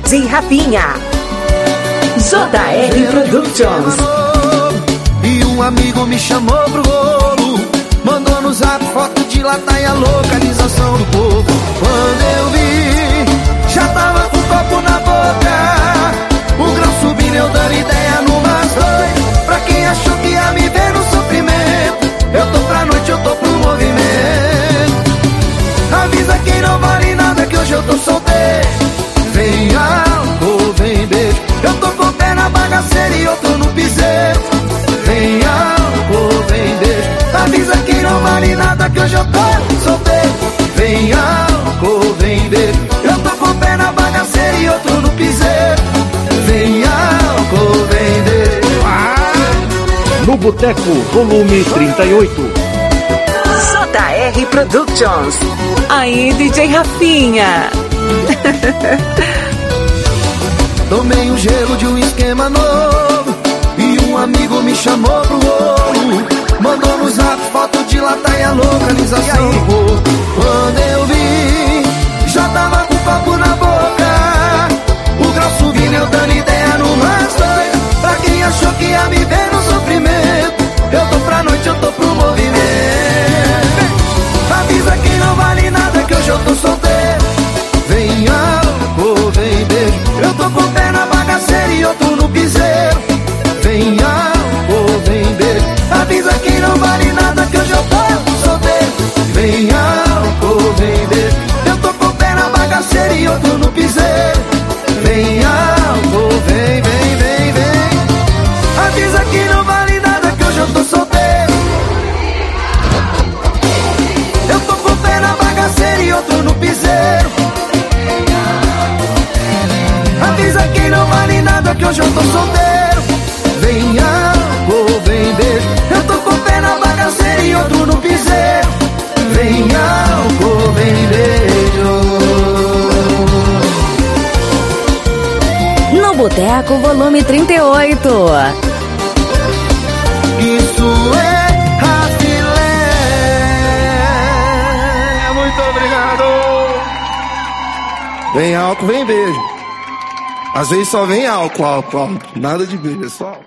DJ Rafinha, JR Productions. E um amigo me chamou pro rolo, mandou no zap foto de lata e a localização do povo. Quando eu vi, já tava com o copo na boca, o grau subindo, eu dando ideia numas dois. Pra quem achou que ia me ver no sofrimento, eu tô pra noite, eu tô pro movimento. Avisa quem não vale nada que hoje eu tô solteiro. Vem álcool, vem beijo, eu tô com o pé na bagaceira e outro no piseiro. Vem álcool, vem beijo, avisa quem não vale nada que hoje eu tô solteiro. Vem álcool, vem beijo, eu tô com o pé na bagaceira e outro no piseiro. Vem álcool, vem beijo. No Boteco, volume 38. JR Productions. Aí, DJ Rafinha. Tomei um gelo de um esquema novo e um amigo me chamou pro rolo, mandou no zap foto de lata e a localização do povo. Quando eu vi, já tava com o copo na boca, o grau subindo, eu dando ideia numas dois. Pra quem achou que ia me ver no sofrimento, eu tô pra noite, eu tô pro movimento. Avisa quem não vale nada que hoje eu tô solteiro. Vem álcool, vem beijo, eu tô com o pé na bagaceira e outro no piseiro. Vem álcool, vem beijo, avisa quem não vale nada que hoje eu tô solteiro. Vem álcool, vem beijo, eu tô com o pé na bagaceira e outro no piseiro. Vem álcool, vem, vem, vem, vem, avisa quem não vale nada que hoje eu tô solteiro. Eu tô com o pé na bagaceira e outro no piseiro. Avisa quem não vale nada que hoje eu tô solteiro. Vem álcool, vem beijo, eu tô com o pé na bagaceira e outro no piseiro. Vem álcool, vem beijo. No Boteco, volume 38. Isso é rafilé. Muito obrigado. Vem álcool, vem beijo. Às vezes só vem álcool, nada de beijo, é só